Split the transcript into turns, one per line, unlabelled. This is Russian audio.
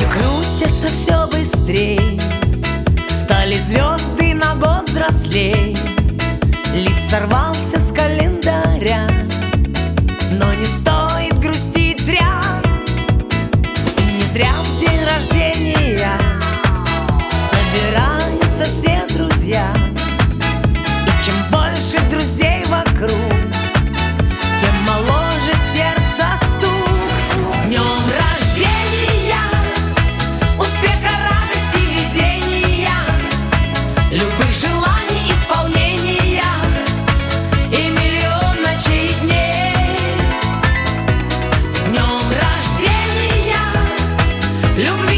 крутятся все быстрей, стали звезды на год взрослей. Лист сорвался с календаря, но не стоит грустить зря. И не зря в день рождения собираются все друзья. И чем больше друзей вокруг, тем моложе сердце стук. С днем рождения, успеха, радости, везения, любых желаний исполнения и миллион ночей и дней. С днем рождения, любви.